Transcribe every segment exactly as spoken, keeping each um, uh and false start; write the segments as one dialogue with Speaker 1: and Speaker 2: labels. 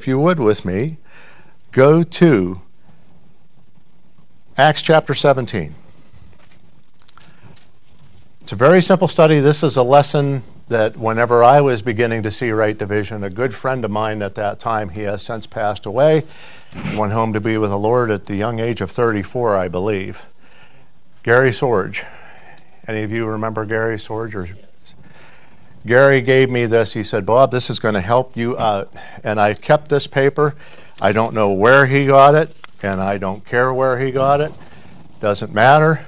Speaker 1: if you would with me, go to Acts chapter seventeen. It's a very simple study. This is a lesson that whenever I was beginning to see right division, a good friend of mine at that time, he has since passed away, went home to be with the Lord at the young age of thirty-four, I believe. Gary Sorge. Any of you remember Gary Sorge? Or Gary gave me this. He said, Bob, this is going to help you out. And I kept this paper. I don't know where he got it, and I don't care where he got it. Doesn't matter.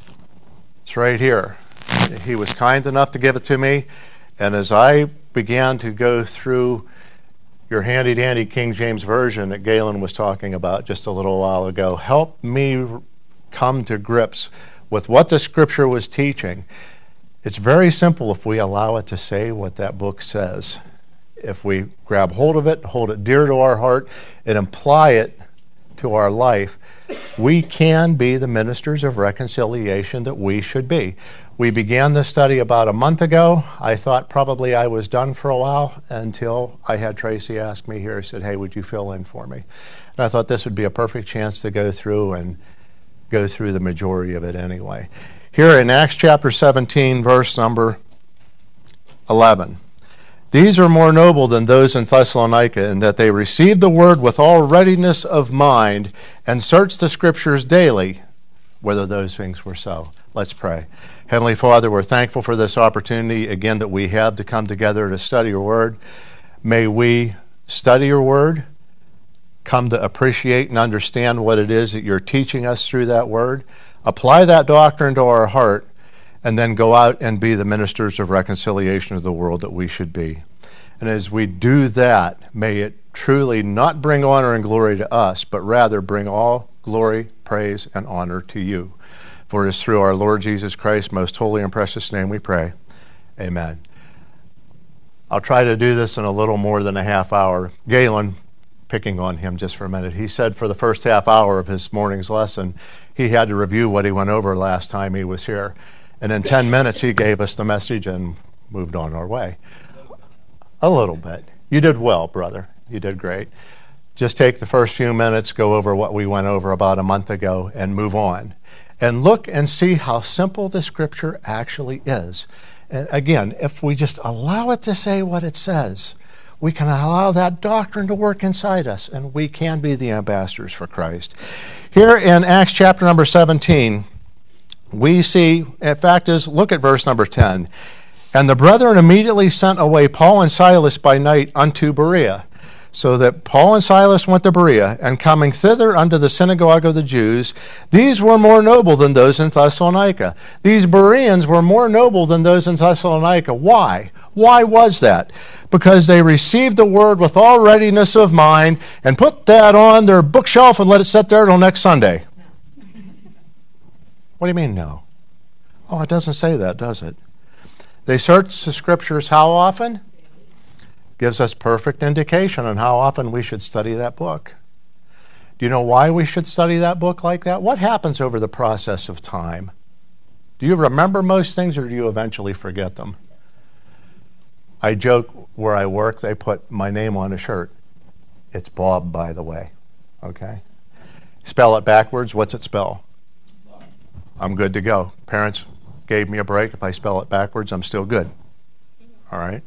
Speaker 1: It's right here. He was kind enough to give it to me. And as I began to go through your handy-dandy King James Version that Galen was talking about just a little while ago, helped me come to grips with what the Scripture was teaching. It's very simple if we allow it to say what that book says. If we grab hold of it, hold it dear to our heart, and apply it to our life, we can be the ministers of reconciliation that we should be. We began this study about a month ago. I thought probably I was done for a while until I had Tracy ask me here. He said, hey, would you fill in for me? And I thought this would be a perfect chance to go through and go through the majority of it anyway. Here in Acts chapter seventeen, verse number eleven. These are more noble than those in Thessalonica, in that they received the word with all readiness of mind and searched the Scriptures daily, whether those things were so. Let's pray. Heavenly Father, we're thankful for this opportunity, again, that we have to come together to study your word. May we study your word, come to appreciate and understand what it is that you're teaching us through that word, apply that doctrine to our heart, and then go out and be the ministers of reconciliation of the world that we should be. And as we do that, may it truly not bring honor and glory to us, but rather bring all glory, praise, and honor to you. For it is through our Lord Jesus Christ's most holy and precious name we pray. Amen. I'll try to do this in a little more than a half hour. Galen, picking on him just for a minute, he said for the first half hour of his morning's lesson, he had to review what he went over last time he was here. And in ten minutes, he gave us the message and moved on our way. A little bit. You did well, brother. You did great. Just take the first few minutes, go over what we went over about a month ago, and move on. And look and see how simple the Scripture actually is. And again, if we just allow it to say what it says, we can allow that doctrine to work inside us, and we can be the ambassadors for Christ. Here in Acts chapter number seventeen, we see, in fact, is look at verse number ten. And the brethren immediately sent away Paul and Silas by night unto Berea. So that Paul and Silas went to Berea, and coming thither unto the synagogue of the Jews, these were more noble than those in Thessalonica. These Bereans were more noble than those in Thessalonica. Why? Why was that? Because they received the word with all readiness of mind and put that on their bookshelf and let it sit there till next Sunday. What do you mean, no? Oh, it doesn't say that, does it? They search the Scriptures how often? Gives us perfect indication on how often we should study that book. Do you know why we should study that book like that? What happens over the process of time? Do you remember most things, or do you eventually forget them? I joke where I work, they put my name on a shirt. It's Bob, by the way. Okay? Spell it backwards, what's it spell? I'm good to go. Parents gave me a break. If I spell it backwards, I'm still good. All right?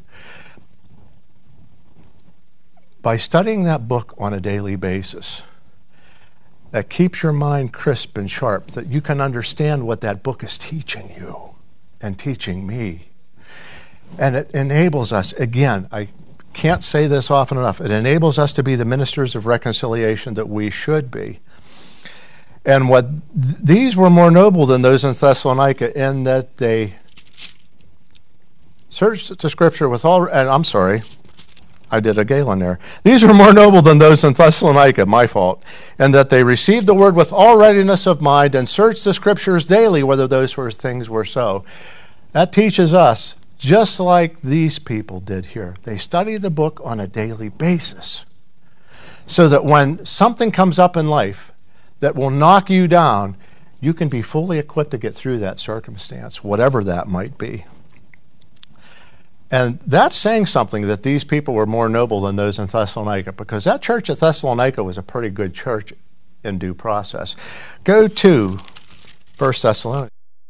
Speaker 1: By studying that book on a daily basis, that keeps your mind crisp and sharp, that you can understand what that book is teaching you and teaching me. And it enables us, again, I can't say this often enough, it enables us to be the ministers of reconciliation that we should be. And what th- these were more noble than those in Thessalonica, in that they searched the Scripture with all, and I'm sorry, I did a Galen there. These were more noble than those in Thessalonica, my fault, and that they received the word with all readiness of mind and searched the Scriptures daily, whether those were things were so. That teaches us, just like these people did here. They study the book on a daily basis, so that when something comes up in life that will knock you down, you can be fully equipped to get through that circumstance, whatever that might be. And that's saying something, that these people were more noble than those in Thessalonica, because that church at Thessalonica was a pretty good church in due process. Go to First Thessalonians.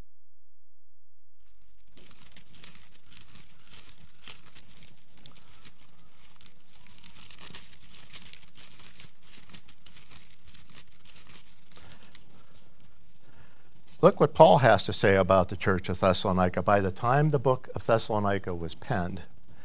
Speaker 1: Look what Paul has to say about the church of Thessalonica by the time the book of Thessalonica was penned.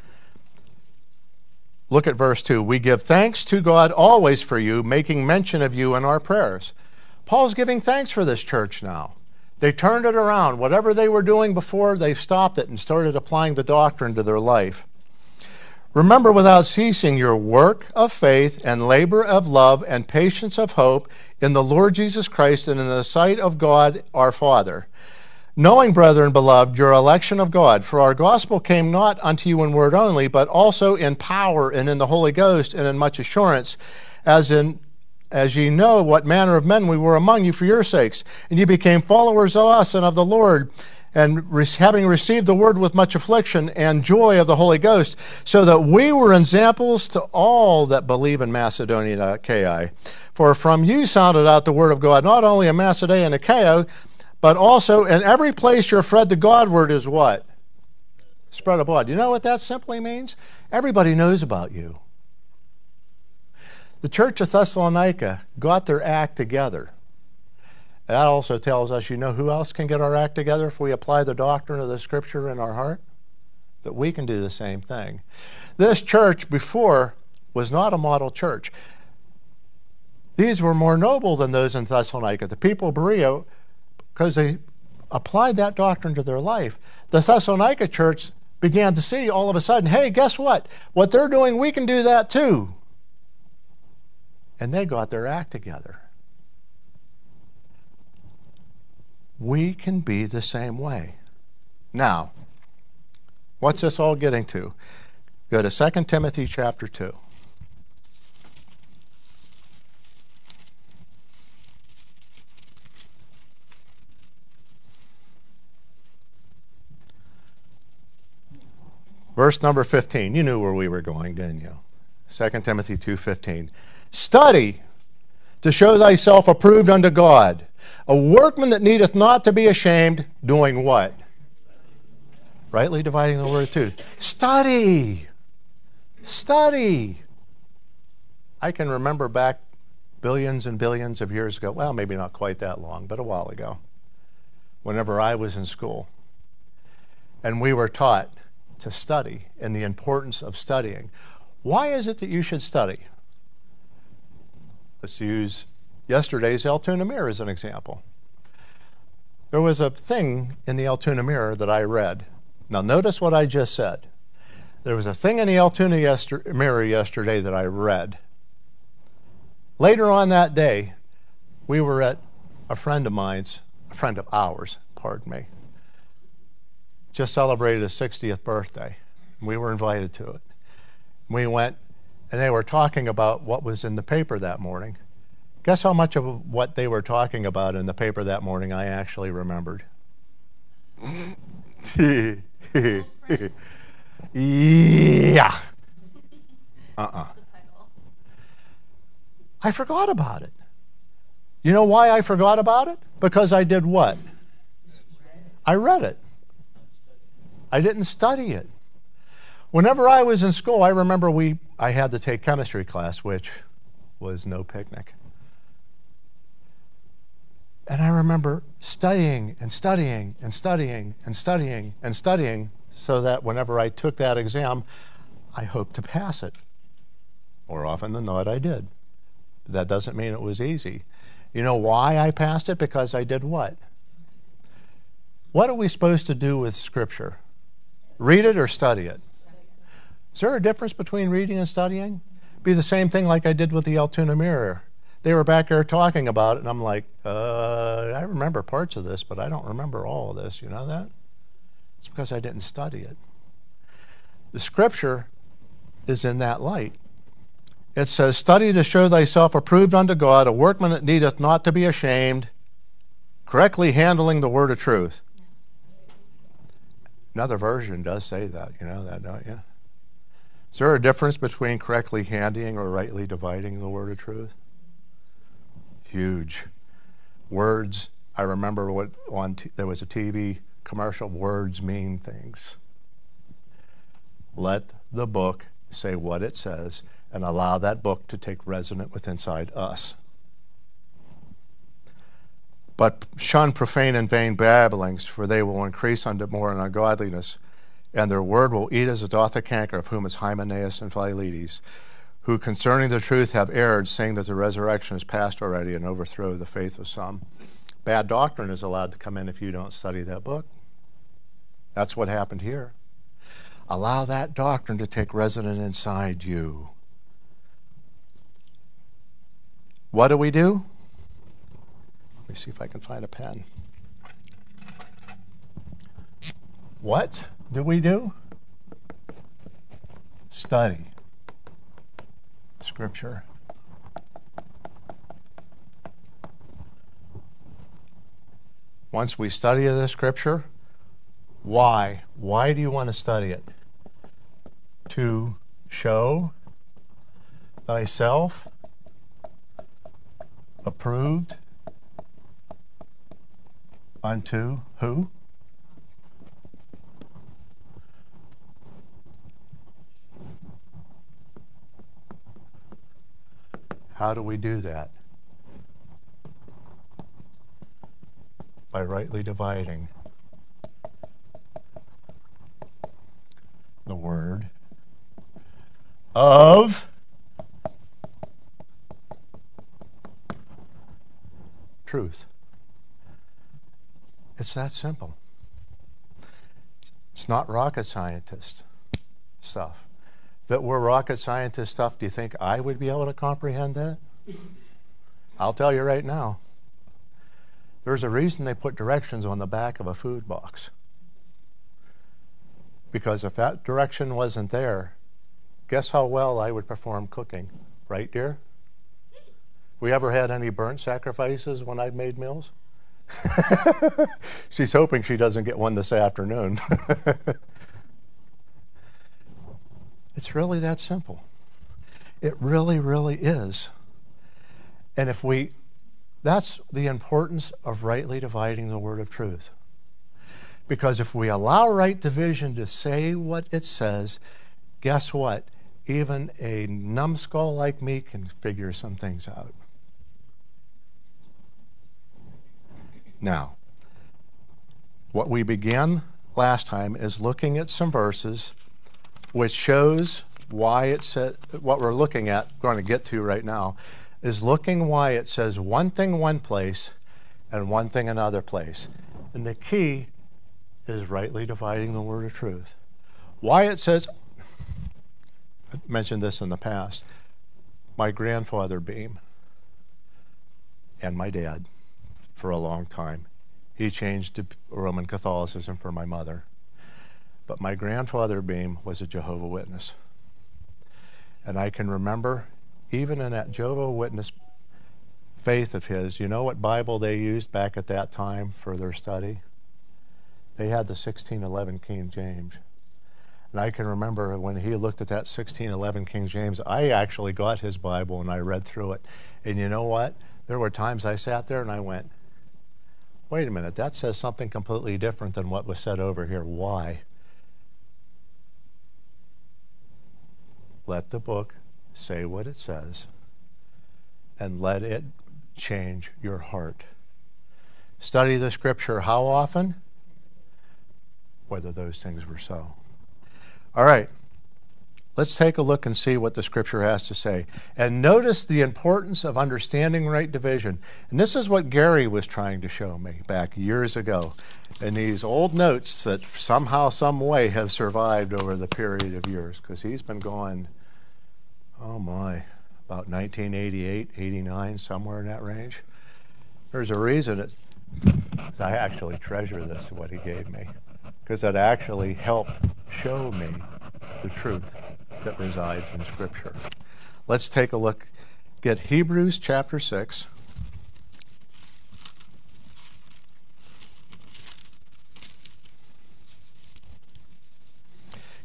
Speaker 1: Look at verse two. We give thanks to God always for you, making mention of you in our prayers. Paul's giving thanks for this church now. They turned it around. Whatever they were doing before, they've stopped it and started applying the doctrine to their life. Remember without ceasing your work of faith and labor of love and patience of hope in the Lord Jesus Christ and in the sight of God our Father. Knowing, brethren beloved, your election of God, for our gospel came not unto you in word only, but also in power and in the Holy Ghost and in much assurance, as in as ye know what manner of men we were among you for your sakes. And ye became followers of us and of the Lord, and having received the word with much affliction and joy of the Holy Ghost, so that we were examples to all that believe in Macedonia and Achaia. For from you sounded out the word of God, not only in Macedonia and Achaia, but also in every place your Fred the Godward is what? Spread abroad. You know what that simply means? Everybody knows about you. The church of Thessalonica got their act together. That also tells us, you know who else can get our act together if we apply the doctrine of the Scripture in our heart? That we can do the same thing. This church before was not a model church. These were more noble than those in Thessalonica. The people of Berea, because they applied that doctrine to their life. The Thessalonica church began to see all of a sudden, hey, guess what? What they're doing, we can do that too. And they got their act together. We can be the same way. Now, what's this all getting to? Go to Second Timothy chapter two. Verse number fifteen. You knew where we were going, didn't you? Second Timothy two fifteen. Study to show thyself approved unto God, a workman that needeth not to be ashamed, doing what? Rightly dividing the word of truth. Study. Study. I can remember back billions and billions of years ago, well, maybe not quite that long, but a while ago, whenever I was in school, and we were taught to study and the importance of studying. Why is it that you should study? Let's use yesterday's Altoona Mirror as an example. There was a thing in the Altoona Mirror that I read. Now notice what I just said. There was a thing in the Altoona yester- Mirror yesterday that I read. Later on that day, we were at a friend of mine's, a friend of ours, pardon me, just celebrated his sixtieth birthday. We were invited to it. We went, and they were talking about what was in the paper that morning. Guess how much of what they were talking about in the paper that morning I actually remembered? Yeah. Uh-uh. I forgot about it. You know why I forgot about it? Because I did what? I read it. I didn't study it. Whenever I was in school, I remember we I had to take chemistry class, which was no picnic. And I remember studying and studying and studying and studying and studying so that whenever I took that exam, I hoped to pass it. More often than not, I did. But that doesn't mean it was easy. You know why I passed it? Because I did what? What are we supposed to do with Scripture? Read it or study it? Is there a difference between reading and studying? Be the same thing like I did with the Altoona Mirror. They were back there talking about it, and I'm like, uh, I remember parts of this, but I don't remember all of this. You know that? It's because I didn't study it. The Scripture is in that light. It says, study to show thyself approved unto God, a workman that needeth not to be ashamed, correctly handling the word of truth. Another version does say that. You know that, don't you? Is there a difference between correctly handling or rightly dividing the word of truth? Huge. Words, I remember what on t- there was a T V commercial, words mean things. Let the book say what it says and allow that book to take resident within inside us. But shun profane and vain babblings, for they will increase unto more ungodliness, and their word will eat as a doth a canker, of whom is Hymenaeus and Philetus, who concerning the truth have erred, saying that the resurrection is past already, and overthrow the faith of some. Bad doctrine is allowed to come in if you don't study that book. That's what happened here. Allow that doctrine to take resident inside you. What do we do? Let me see if I can find a pen. What do we do? Study Scripture. Once we study the Scripture, why? Why do you want to study it? To show thyself approved unto who? How do we do that? By rightly dividing the word of truth. It's that simple. It's not rocket scientist stuff. If it were rocket scientist stuff, do you think I would be able to comprehend that? I'll tell you right now. There's a reason they put directions on the back of a food box. Because if that direction wasn't there, guess how well I would perform cooking. Right, dear? We ever had any burnt sacrifices when I've made meals? She's hoping she doesn't get one this afternoon. It's really that simple. It really, really is. And if we, that's the importance of rightly dividing the word of truth. Because if we allow right division to say what it says, guess what? Even a numbskull like me can figure some things out. Now, what we began last time is looking at some verses which shows why it said, what we're looking at, going to get to right now, is looking why it says one thing one place and one thing another place. And the key is rightly dividing the word of truth. Why it says, I mentioned this in the past, my grandfather Beam and my dad for a long time. He changed to Roman Catholicism for my mother. But my grandfather Beam was a Jehovah's Witness. And I can remember, even in that Jehovah's Witness faith of his, you know what Bible they used back at that time for their study? They had the sixteen eleven King James. And I can remember when he looked at that sixteen eleven King James, I actually got his Bible and I read through it. And you know what? There were times I sat there and I went, wait a minute, that says something completely different than what was said over here. Why? Let the book say what it says and let it change your heart. Study the Scripture how often? Whether those things were so. All right, let's take a look and see what the Scripture has to say. And notice the importance of understanding right division. And this is what Gary was trying to show me back years ago in these old notes that somehow, some way have survived over the period of years, because he's been going, oh my, about nineteen eighty-eight, eighty-nine, somewhere in that range. There's a reason it, I actually treasure this, what he gave me, because it actually helped show me the truth that resides in Scripture. Let's take a look. Get Hebrews chapter six.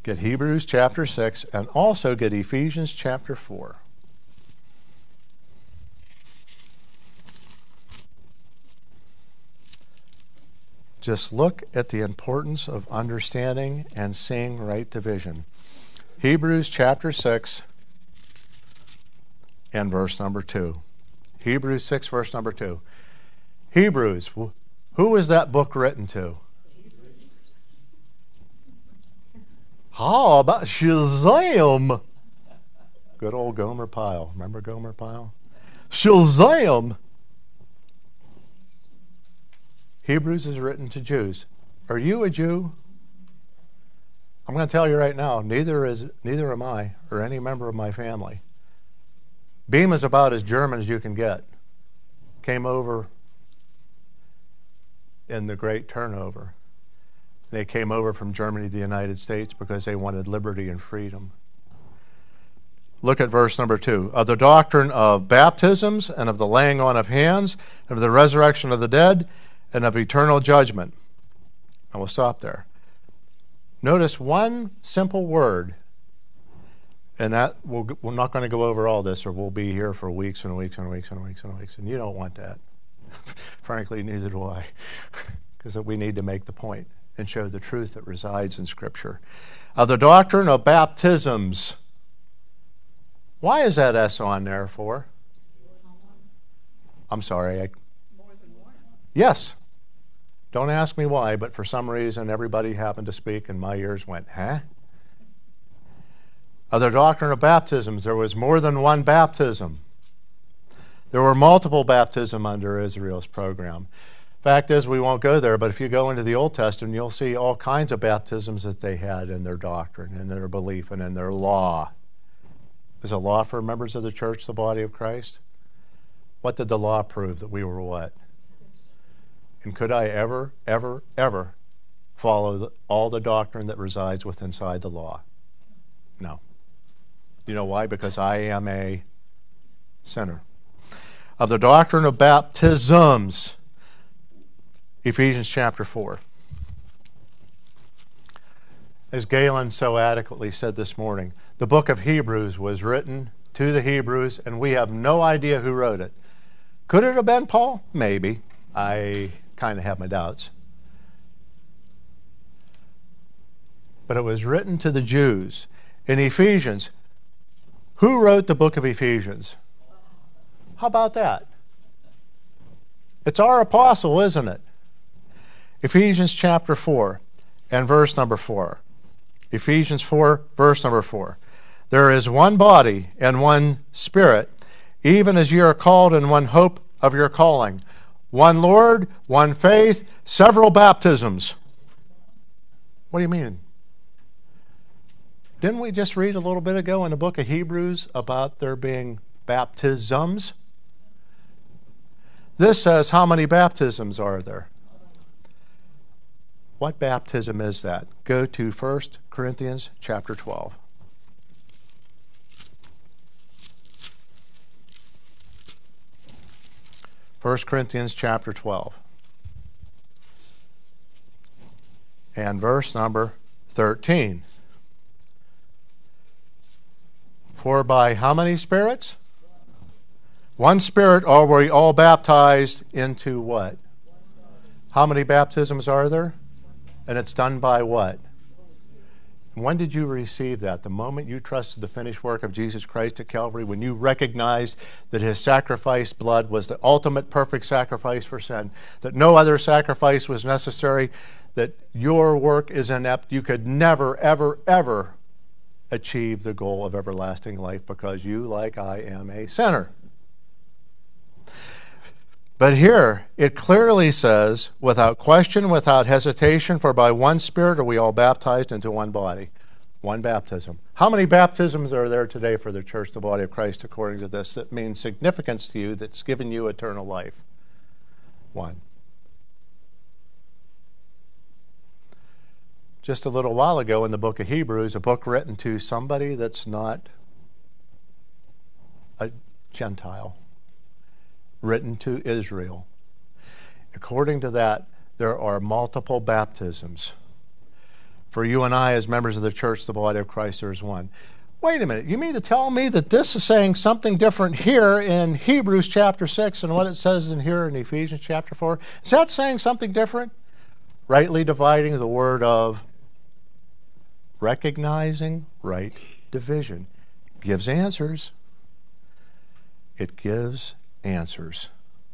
Speaker 1: Get Hebrews chapter six and also get Ephesians chapter four. Just look at the importance of understanding and seeing right division. Hebrews chapter six and verse number two. Hebrews six, verse number two. Hebrews, who was that book written to? How about Shazam? Good old Gomer Pyle. Remember Gomer Pyle? Shazam! Hebrews is written to Jews. Are you a Jew? I'm going to tell you right now, neither is neither am I or any member of my family. Beam is about as German as you can get. Came over in the Great Turnover. They came over from Germany to the United States because they wanted liberty and freedom. Look at verse number two. Of the doctrine of baptisms and of the laying on of hands, and of the resurrection of the dead, and of eternal judgment. I will stop there. Notice one simple word, and that we'll, we're not going to go over all this, or we'll be here for weeks and weeks and weeks and weeks and weeks, and you don't want that. Frankly, neither do I, because we need to make the point and show the truth that resides in Scripture. Of the doctrine of baptisms. Why is that S on there for? I'm sorry. I, yes. Don't ask me why, but for some reason everybody happened to speak and my ears went, huh? Of the doctrine of baptisms, there was more than one baptism. There were multiple baptisms under Israel's program. Fact is, we won't go there, but if you go into the Old Testament, you'll see all kinds of baptisms that they had in their doctrine, in their belief, and in their law. Is a law for members of the church the body of Christ? What did the law prove? That we were what? And could I ever, ever, ever follow the, all the doctrine that resides within inside the law? No. You know why? Because I am a sinner. Of the doctrine of baptisms, Ephesians chapter four. As Galen so adequately said this morning, the book of Hebrews was written to the Hebrews, and we have no idea who wrote it. Could it have been Paul? Maybe. I kind of have my doubts. But it was written to the Jews. In Ephesians, who wrote the book of Ephesians? How about that? It's our apostle, isn't it? Ephesians chapter four and verse number four. Ephesians four, verse number four. There is one body and one Spirit, even as ye are called in one hope of your calling. One Lord, one faith, several baptisms. What do you mean? Didn't we just read a little bit ago in the book of Hebrews about there being baptisms? This says, how many baptisms are there? What baptism is that? Go to First Corinthians chapter twelve. First Corinthians chapter twelve. And verse number thirteen. For by how many spirits? One Spirit are we all baptized into what? How many baptisms are there? And it's done by what? When did you receive that? The moment you trusted the finished work of Jesus Christ at Calvary, when you recognized that his sacrificed blood was the ultimate perfect sacrifice for sin, that no other sacrifice was necessary, that your work is inept, you could never, ever, ever achieve the goal of everlasting life because you, like I, am a sinner. But here, it clearly says, without question, without hesitation, for by one Spirit are we all baptized into one body. One baptism. How many baptisms are there today for the church, the body of Christ, according to this, that means significance to you, that's given you eternal life? One. Just a little while ago in the book of Hebrews, a book written to somebody that's not a Gentile, written to Israel. According to that, there are multiple baptisms. For you and I, as members of the church, the body of Christ, there is one. Wait a minute. You mean to tell me that this is saying something different here in Hebrews chapter six and what it says in here in Ephesians chapter four? Is that saying something different? Rightly dividing the word of recognizing right division. Gives answers. It gives answers.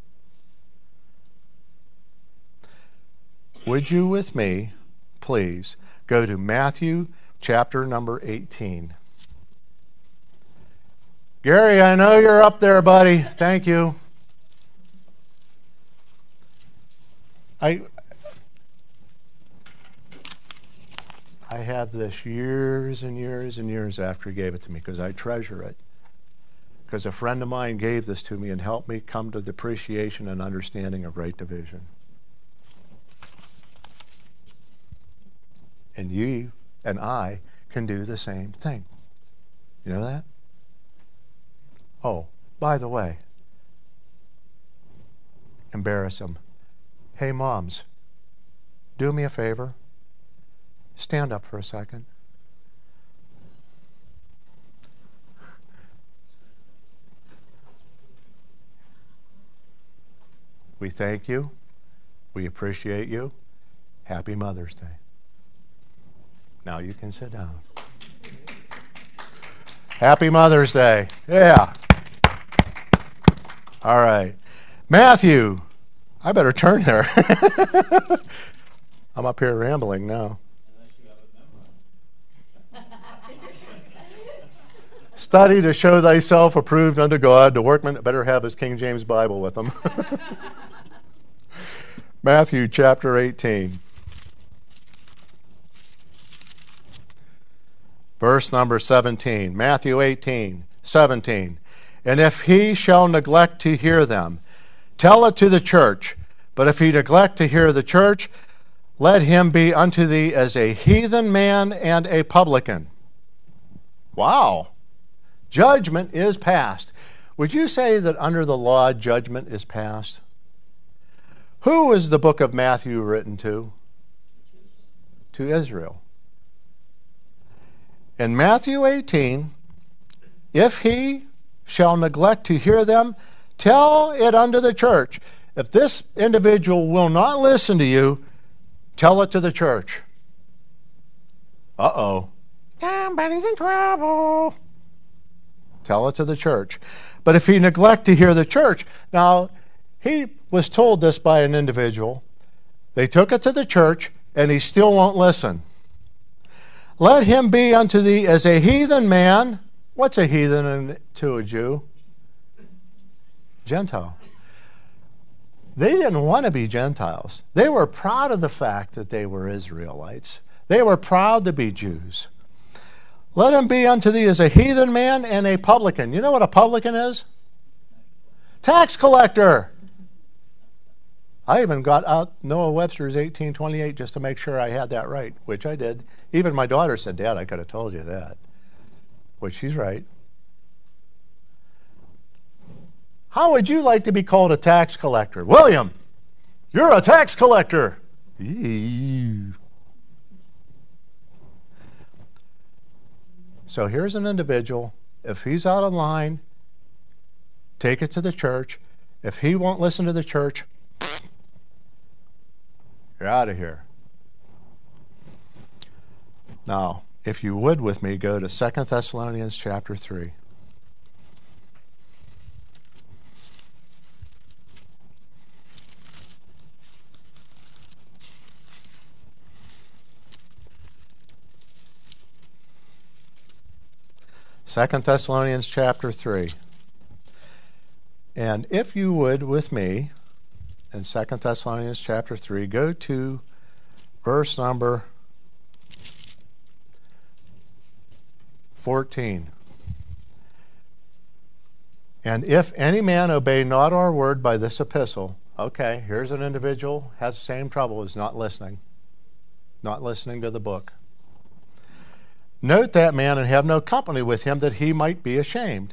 Speaker 1: Would you with me, please, go to Matthew chapter number eighteen. Gary, I know you're up there, buddy. Thank you. I I had this years and years and years after he gave it to me because I treasure it. Because a friend of mine gave this to me and helped me come to the appreciation and understanding of right division. And you and I can do the same thing. You know that? Oh, by the way, embarrass them. Hey, moms, do me a favor. Stand up for a second. We thank you. We appreciate you. Happy Mother's Day. Now you can sit down. Happy Mother's Day. Yeah. All right. Matthew. I better turn there. I'm up here rambling now. Study to show thyself approved unto God. The workman better have his King James Bible with him. Matthew chapter eighteen. Verse number seventeen. Matthew eighteen, seventeen. And if he shall neglect to hear them, tell it to the church. But if he neglect to hear the church, let him be unto thee as a heathen man and a publican. Wow. Judgment is passed. Would you say that under the law, judgment is passed? Who is the book of Matthew written to? To Israel. In Matthew eighteen, if he shall neglect to hear them, tell it unto the church. If this individual will not listen to you, tell it to the church. Uh-oh. Somebody's in trouble. Tell it to the church. But if he neglect to hear the church, now he was told this by an individual. They took it to the church, and he still won't listen. Let him be unto thee as a heathen man. What's a heathen to a Jew? Gentile. They didn't want to be Gentiles. They were proud of the fact that they were Israelites. They were proud to be Jews. Let him be unto thee as a heathen man and a publican. You know what a publican is? Tax collector. I even got out Noah Webster's eighteen twenty-eight just to make sure I had that right, which I did. Even my daughter said, Dad, I could have told you that. Which she's right. How would you like to be called a tax collector? William, you're a tax collector. Ew. So here's an individual. If he's out of line, take it to the church. If he won't listen to the church, you're out of here. Now, if you would with me, go to Second Thessalonians chapter three. Second Thessalonians chapter three. And if you would with me, in Second Thessalonians chapter three, go to verse number fourteen. And if any man obey not our word by this epistle, okay, here's an individual, has the same trouble as not listening, not listening to the book. Note that man and have no company with him, that he might be ashamed.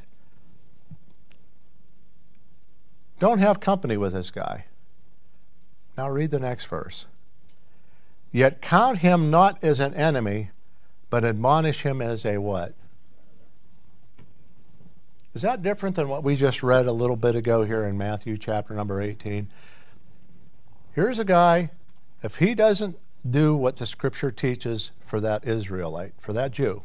Speaker 1: Don't have company with this guy. Now read the next verse. Yet count him not as an enemy, but admonish him as a what? Is that different than what we just read a little bit ago here in Matthew chapter number eighteen? Here's a guy, if he doesn't do what the Scripture teaches for that Israelite, for that Jew,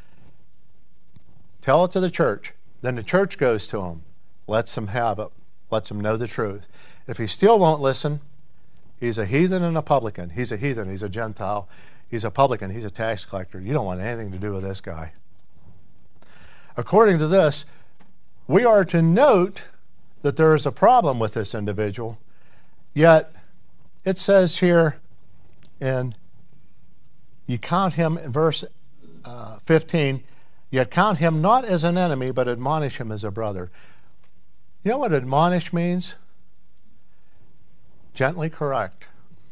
Speaker 1: tell it to the church. Then the church goes to him, lets him have it, lets him know the truth. If he still won't listen, he's a heathen and a publican. He's a heathen, he's a Gentile, he's a publican, he's a tax collector. You don't want anything to do with this guy. According to this, we are to note that there is a problem with this individual, yet it says here, and you count him in verse uh, fifteen, yet count him not as an enemy, but admonish him as a brother. You know what admonish means? Gently correct.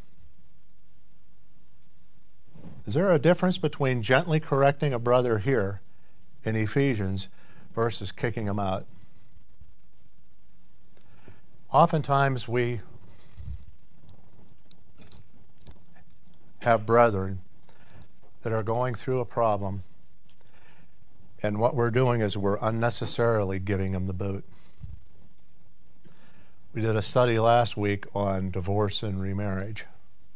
Speaker 1: Is there a difference between gently correcting a brother here in Ephesians versus kicking him out? Oftentimes we have brethren that are going through a problem, and what we're doing is we're unnecessarily giving them the boot. We did a study last week on divorce and remarriage.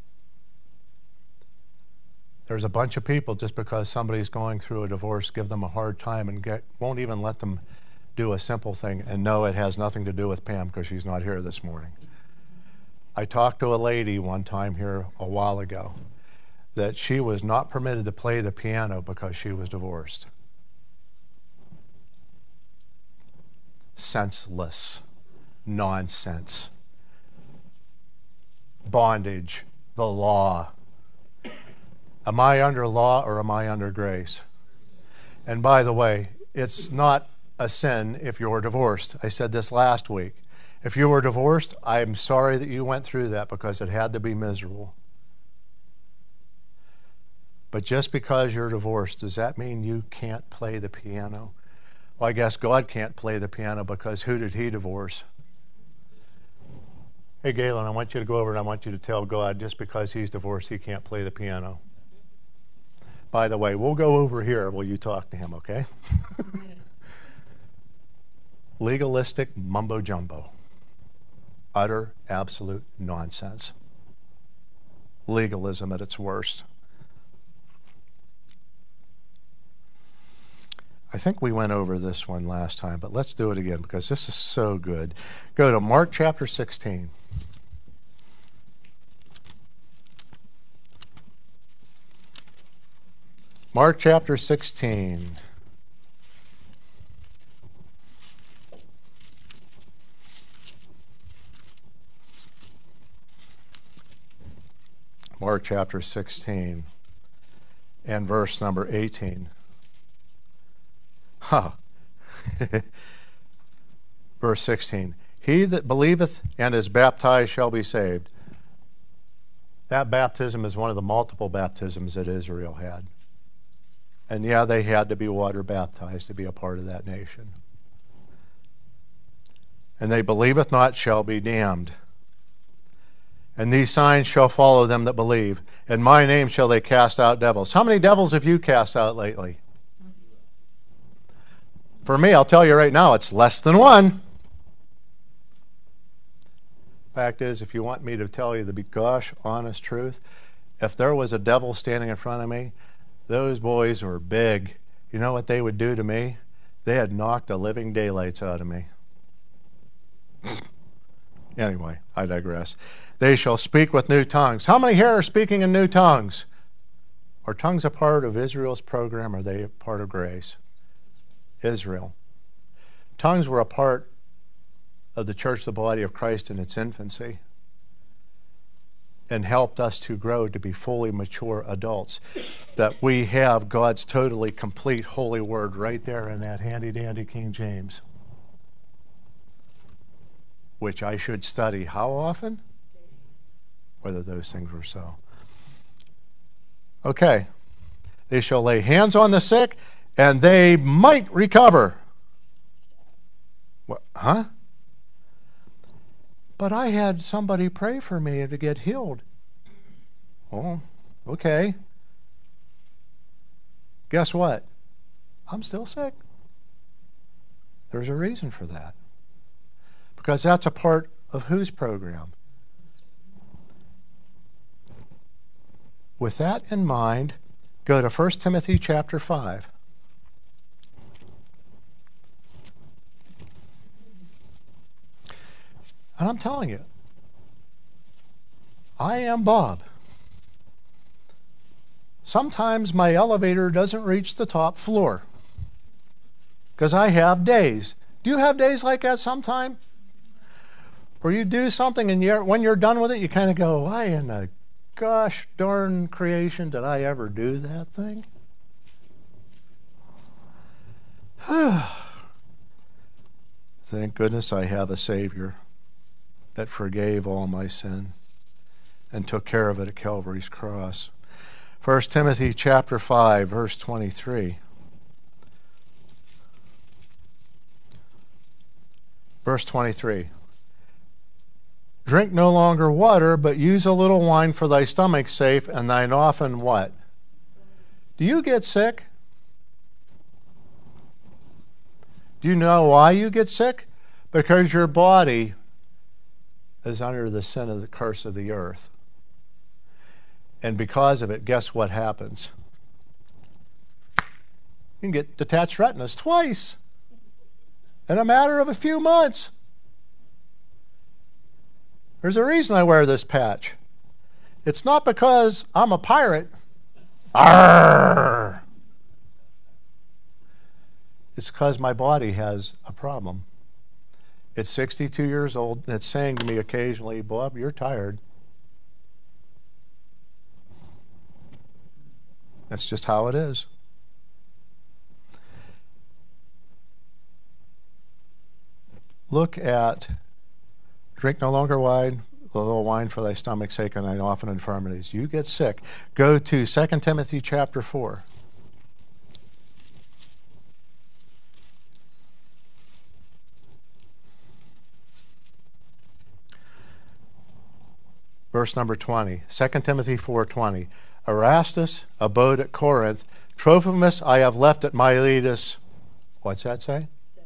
Speaker 1: There's a bunch of people, just because somebody's going through a divorce, give them a hard time and get, won't even let them do a simple thing. And no, it has nothing to do with Pam because she's not here this morning. I talked to a lady one time here a while ago that she was not permitted to play the piano because she was divorced. Senseless. Nonsense. Bondage. The law. Am I under law or am I under grace? And by the way, it's not a sin if you're divorced. I said this last week. If you were divorced, I'm sorry that you went through that because it had to be miserable. But just because you're divorced, does that mean you can't play the piano? Well, I guess God can't play the piano because who did he divorce? Hey, Galen, I want you to go over and I want you to tell God just because he's divorced, he can't play the piano. By the way, we'll go over here while you talk to him, okay? Legalistic mumbo jumbo. Utter, absolute nonsense. Legalism at its worst. I think we went over this one last time, but let's do it again because this is so good. Go to Mark chapter sixteen. Mark chapter sixteen. Mark chapter sixteen and verse number eighteen. Huh. Verse sixteen. He that believeth and is baptized shall be saved. That baptism is one of the multiple baptisms that Israel had. And yeah, they had to be water baptized to be a part of that nation. And they believeth not shall be damned. And these signs shall follow them that believe. In my name shall they cast out devils. How many devils have you cast out lately? For me, I'll tell you right now, it's less than one. Fact is, if you want me to tell you the gosh, honest truth, if there was a devil standing in front of me, those boys were big. You know what they would do to me? They had knocked the living daylights out of me. Anyway, I digress. They shall speak with new tongues. How many here are speaking in new tongues? Are tongues a part of Israel's program, or are they a part of grace? Israel. Tongues were a part of the church, the body of Christ in its infancy, and helped us to grow to be fully mature adults. That we have God's totally complete holy word right there in that handy-dandy King James, which I should study how often? Whether those things were so. Okay. They shall lay hands on the sick, and they might recover. What? Huh? But I had somebody pray for me to get healed. Oh, Okay. Guess what? I'm still sick. There's a reason for that. Because that's a part of whose program? With that in mind, go to First Timothy chapter five. And I'm telling you, I am Bob. Sometimes my elevator doesn't reach the top floor because I have days. Do you have days like that sometime? Where you do something and you're, when you're done with it, you kind of go, why in the gosh darn creation did I ever do that thing? Thank goodness I have a Savior that forgave all my sin and took care of it at Calvary's cross. First Timothy chapter five, verse twenty-three. Verse twenty-three. Drink no longer water, but use a little wine for thy stomach's sake, and thine often what? Do you get sick? Do you know why you get sick? Because your body is under the sin of the curse of the earth. And because of it, guess what happens? You can get detached retinas twice in a matter of a few months. There's a reason I wear this patch. It's not because I'm a pirate. Arrgh! It's because my body has a problem. It's sixty-two years old, and it's saying to me occasionally, Bob, you're tired. That's just how it is. Look at, drink no longer wine, a little wine for thy stomach's sake, and thine often infirmities. You get sick. Go to Second Timothy chapter four. Verse number twenty. Second Timothy four twenty. Erastus abode at Corinth. Trophimus I have left at Miletus. What's that say?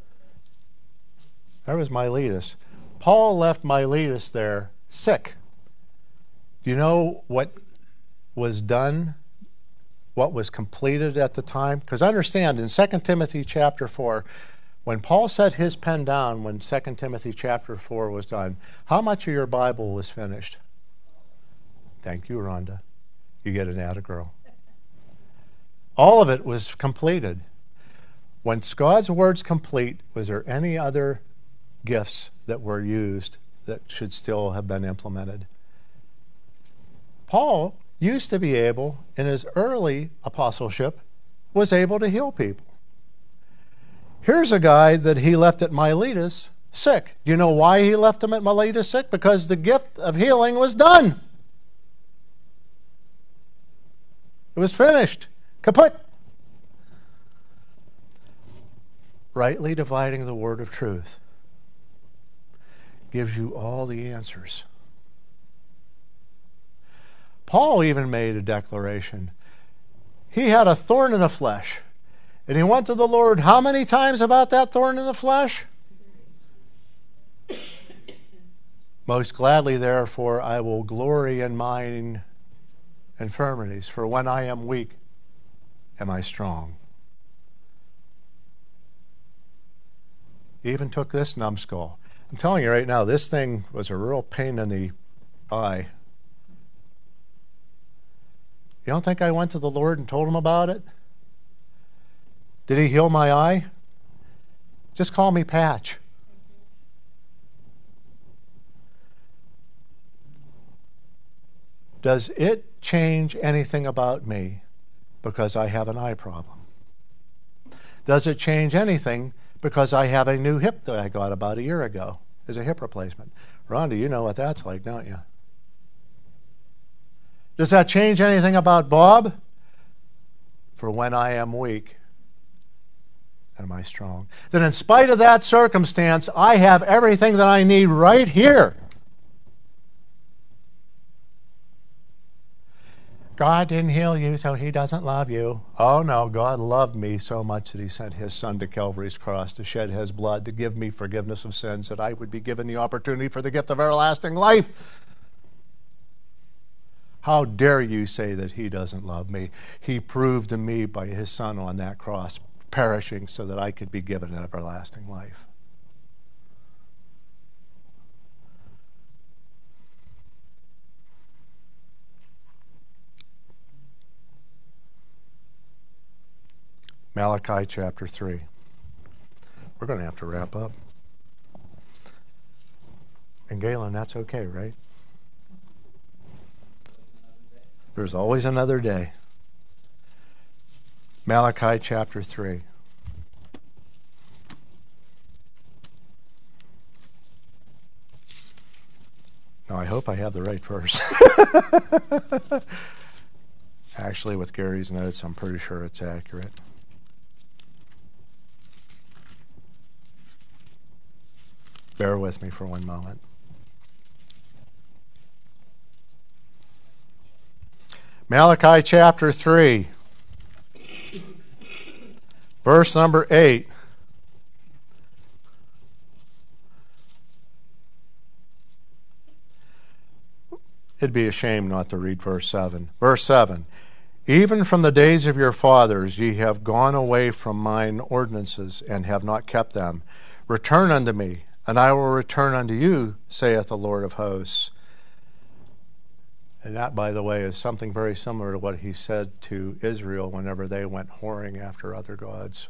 Speaker 1: There was Miletus. Paul left Miletus there sick. Do you know what was done? What was completed at the time? Because understand, in Second Timothy chapter four, when Paul set his pen down, when Second Timothy chapter four was done, how much of your Bible was finished? Thank you, Rhonda. You get an atta girl. All of it was completed. When God's word's complete, was there any other gifts that were used that should still have been implemented? Paul used to be able, in his early apostleship, was able to heal people. Here's a guy that he left at Miletus sick. Do you know why he left him at Miletus sick? Because the gift of healing was done. It was finished. Kaput. Rightly dividing the word of truth gives you all the answers. Paul even made a declaration. He had a thorn in the flesh. And he went to the Lord how many times about that thorn in the flesh? Most gladly, therefore, I will glory in mine infirmities, for when I am weak, am I strong. He even took this numbskull. I'm telling you right now, this thing was a real pain in the eye. You don't think I went to the Lord and told him about it? Did he heal my eye? Just call me Patch. Does it change anything about me because I have an eye problem? Does it change anything because I have a new hip that I got about a year ago as a hip replacement? Rhonda, you know what that's like, don't you? Does that change anything about Bob? For when I am weak, am I strong? That in spite of that circumstance, I have everything that I need right here. God didn't heal you, so he doesn't love you. Oh no, God loved me so much that he sent his son to Calvary's cross to shed his blood, to give me forgiveness of sins, that I would be given the opportunity for the gift of everlasting life. How dare you say that he doesn't love me? He proved to me by his son on that cross, perishing so that I could be given an everlasting life. Malachi chapter three. We're going to have to wrap up. And Galen, that's okay, right? There's always another day. Malachi chapter three. Now, I hope I have the right verse. Actually, with Gary's notes, I'm pretty sure it's accurate. Bear with me for one moment. Malachi chapter three, verse number eight. It'd be a shame not to read verse seven. Verse seven. Even from the days of your fathers ye have gone away from mine ordinances, and have not kept them. Return unto me, and I will return unto you, saith the Lord of hosts. And that, by the way, is something very similar to what he said to Israel whenever they went whoring after other gods.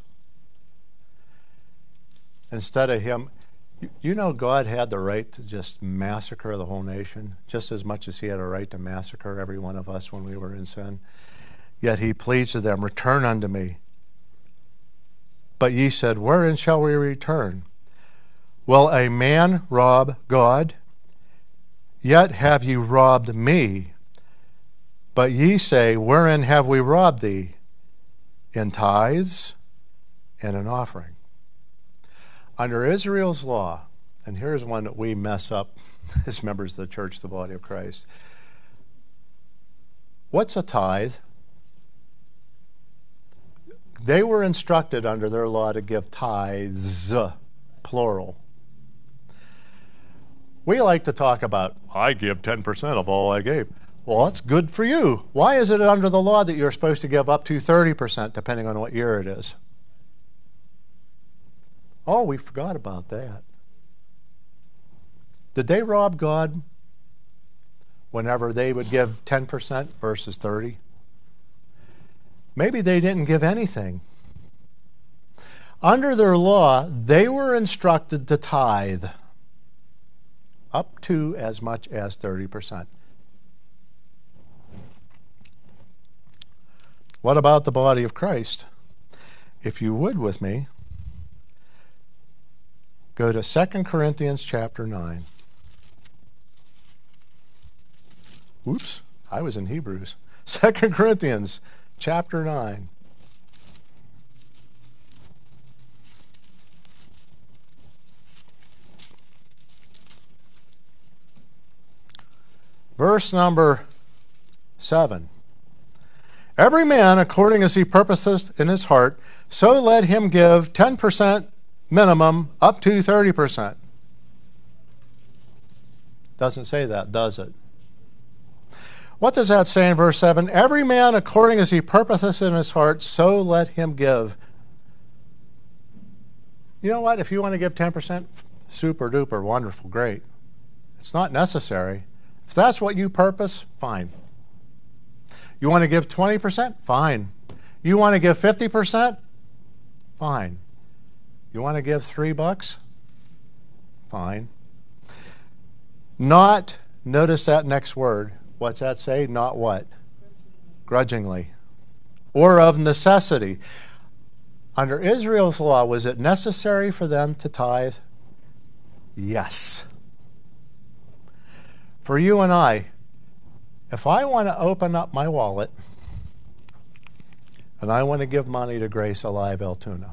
Speaker 1: Instead of him, you know, God had the right to just massacre the whole nation, just as much as he had a right to massacre every one of us when we were in sin. Yet he pleads to them, return unto me. But ye said, wherein shall we return? Will a man rob God? Yet have ye robbed me. But ye say, wherein have we robbed thee? In tithes and in offering. Under Israel's law, and here's one that we mess up as members of the church, the body of Christ. What's a tithe? They were instructed under their law to give tithes, plural. We like to talk about, I give ten percent of all I gave. Well, that's good for you. Why is it under the law that you're supposed to give up to thirty percent, depending on what year it is? Oh, we forgot about that. Did they rob God whenever they would give ten percent versus thirty? Maybe they didn't give anything. Under their law, they were instructed to tithe up to as much as thirty percent. What about the body of Christ? If you would with me, go to Second Corinthians chapter nine. Oops, I was in Hebrews. Second Corinthians chapter nine. Verse number seven. Every man, according as he purposeth in his heart, so let him give ten percent minimum up to thirty percent. Doesn't say that, does it? What does that say in verse seven? Every man, according as he purposeth in his heart, so let him give. You know what? If you want to give ten percent, super duper, wonderful, great. It's not necessary. If that's what you purpose, fine. You want to give twenty percent? Fine. You want to give fifty percent? Fine. You want to give three bucks? Fine. Not, notice that next word. What's that say? Not what? Grudgingly. Or of necessity. Under Israel's law, was it necessary for them to tithe? Yes. For you and I, if I want to open up my wallet and I want to give money to Grace Alive Altoona,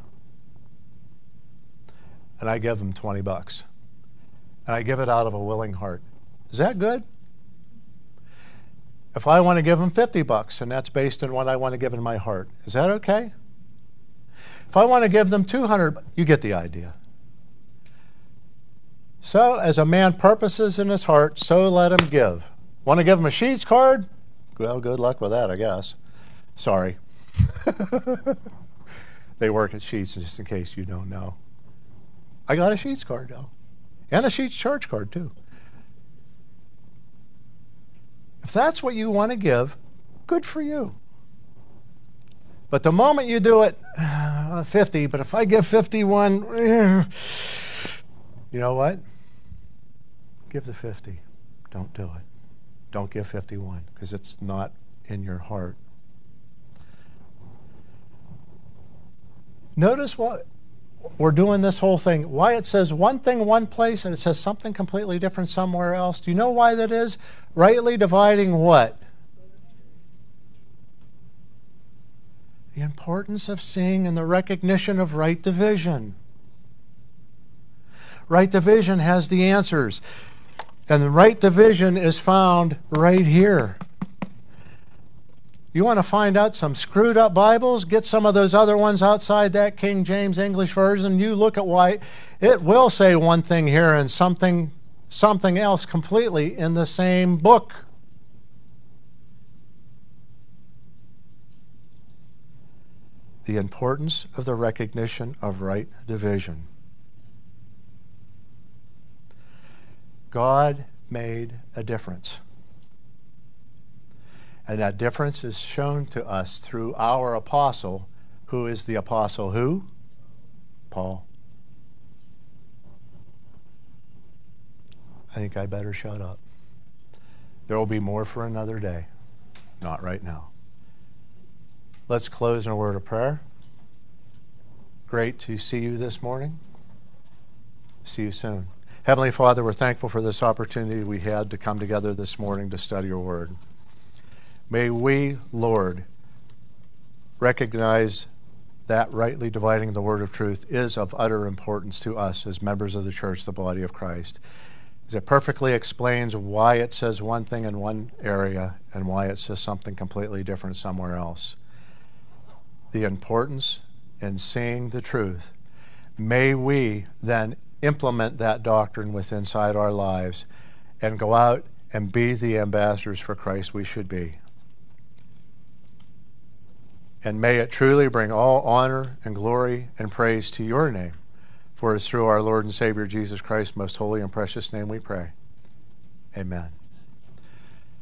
Speaker 1: and I give them twenty bucks, and I give it out of a willing heart, is that good? if I want to give them fifty bucks, and that's based on what I want to give in my heart, is that okay? If I want to give them two hundred, you get the idea. So, as a man purposes in his heart, so let him give. Want to give him a Sheetz card? Well, good luck with that, I guess. Sorry. They work at Sheetz, just in case you don't know. I got a Sheetz card, though. And a Sheetz church card, too. If that's what you want to give, good for you. But the moment you do it, uh, fifty, but if I give fifty-one, uh, you know what? Give the fifty. Don't do it. Don't give fifty-one, because it's not in your heart. Notice what we're doing this whole thing. Why it says one thing one place and it says something completely different somewhere else. Do you know why that is? Rightly dividing what? The importance of seeing and the recognition of right division. Right division has the answers. And the right division is found right here. You want to find out some screwed up Bibles? Get some of those other ones outside that King James English version. You look at why it will say one thing here and something, something else completely in the same book. The importance of the recognition of right division. God made a difference. And that difference is shown to us through our apostle. Who is the apostle who? Paul. I think I better shut up. There will be more for another day. Not right now. Let's close in a word of prayer. Great to see you this morning. See you soon. Heavenly Father, we're thankful for this opportunity we had to come together this morning to study your word. May we, Lord, recognize that rightly dividing the word of truth is of utter importance to us as members of the church, the body of Christ. As it perfectly explains why it says one thing in one area and why it says something completely different somewhere else. The importance in seeing the truth. May we then implement that doctrine within inside our lives and go out and be the ambassadors for Christ we should be. And may it truly bring all honor and glory and praise to your name. For it is through our Lord and Savior Jesus Christ's most holy and precious name we pray. Amen.